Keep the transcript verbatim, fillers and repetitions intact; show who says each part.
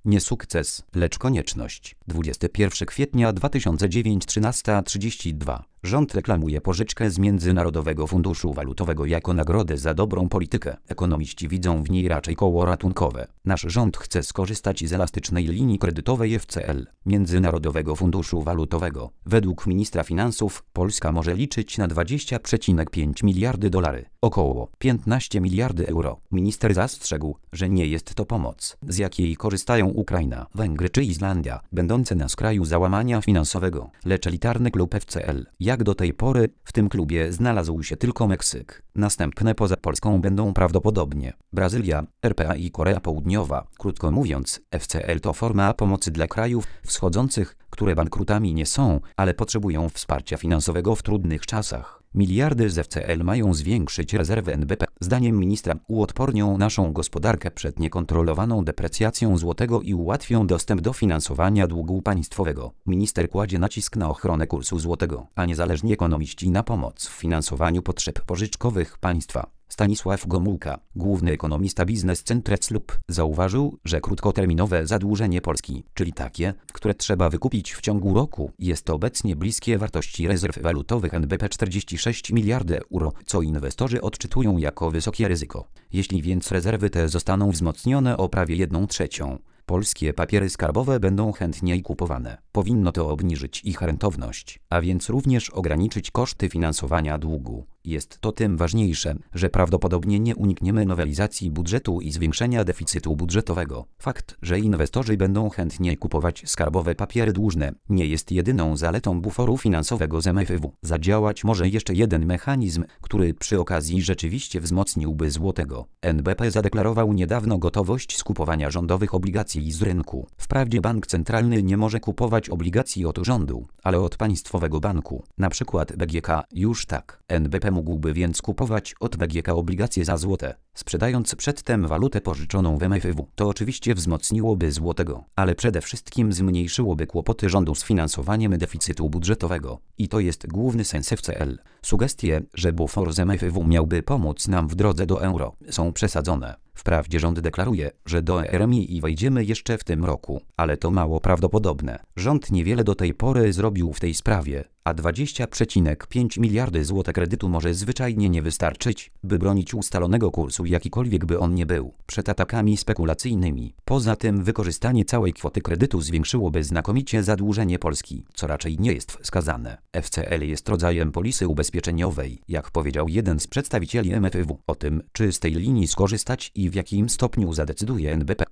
Speaker 1: Nie sukces, lecz konieczność. dwudziestego pierwszego kwietnia dwa tysiące dziewiątego, trzynaста trzydzieści dwa. Rząd reklamuje pożyczkę z Międzynarodowego Funduszu Walutowego jako nagrodę za dobrą politykę. Ekonomiści widzą w niej raczej koło ratunkowe. Nasz rząd chce skorzystać z elastycznej linii kredytowej F C L, Międzynarodowego Funduszu Walutowego. Według ministra finansów Polska może liczyć na dwadzieścia przecinek pięć miliardy dolarów, około piętnaście miliardy euro. Minister zastrzegł, że nie jest to pomoc, z jakiej korzystają Ukraina, Węgry czy Islandia, będące na skraju załamania finansowego, lecz elitarny klub F C L. Jak do tej pory w tym klubie znalazł się tylko Meksyk. Następne poza Polską będą prawdopodobnie Brazylia, R P A i Korea Południowa. Krótko mówiąc, F C L to forma pomocy dla krajów wschodzących, które bankrutami nie są, ale potrzebują wsparcia finansowego w trudnych czasach. Miliardy z F C L mają zwiększyć rezerwy N B P. Zdaniem ministra uodpornią naszą gospodarkę przed niekontrolowaną deprecjacją złotego i ułatwią dostęp do finansowania długu państwowego. Minister kładzie nacisk na ochronę kursu złotego, a niezależni ekonomiści na pomoc w finansowaniu potrzeb pożyczkowych państwa. Stanisław Gomułka, główny ekonomista Biznes Centre Lub, zauważył, że krótkoterminowe zadłużenie Polski, czyli takie, które trzeba wykupić w ciągu roku, jest obecnie bliskie wartości rezerw walutowych N B P czterdzieści sześć miliardów euro, co inwestorzy odczytują jako wysokie ryzyko. Jeśli więc rezerwy te zostaną wzmocnione o prawie jedną trzecią, polskie papiery skarbowe będą chętniej kupowane. Powinno to obniżyć ich rentowność, a więc również ograniczyć koszty finansowania długu. Jest to tym ważniejsze, że prawdopodobnie nie unikniemy nowelizacji budżetu i zwiększenia deficytu budżetowego. Fakt, że inwestorzy będą chętniej kupować skarbowe papiery dłużne, nie jest jedyną zaletą buforu finansowego z M F W. Zadziałać może jeszcze jeden mechanizm, który przy okazji rzeczywiście wzmocniłby złotego. N B P zadeklarował niedawno gotowość skupowania rządowych obligacji z rynku. Wprawdzie bank centralny nie może kupować obligacji od rządu, ale od państwowego banku, na przykład B G K, już tak. N B P mógłby więc kupować od B G K obligacje za złote, sprzedając przedtem walutę pożyczoną w M F W. To oczywiście wzmocniłoby złotego, ale przede wszystkim zmniejszyłoby kłopoty rządu z finansowaniem deficytu budżetowego. I to jest główny sens F C L. Sugestie, że bufor z M F W miałby pomóc nam w drodze do euro, są przesadzone. Wprawdzie rząd deklaruje, że do R M I wejdziemy jeszcze w tym roku, ale to mało prawdopodobne. Rząd niewiele do tej pory zrobił w tej sprawie, a dwadzieścia przecinek pięć miliardy złotych kredytu może zwyczajnie nie wystarczyć, by bronić ustalonego kursu, jakikolwiek by on nie był, przed atakami spekulacyjnymi. Poza tym wykorzystanie całej kwoty kredytu zwiększyłoby znakomicie zadłużenie Polski, co raczej nie jest wskazane. F C L jest rodzajem polisy ubezpieczeniowej, jak powiedział jeden z przedstawicieli M F W. O tym, czy z tej linii skorzystać i w jakim stopniu zadecyduje N B P,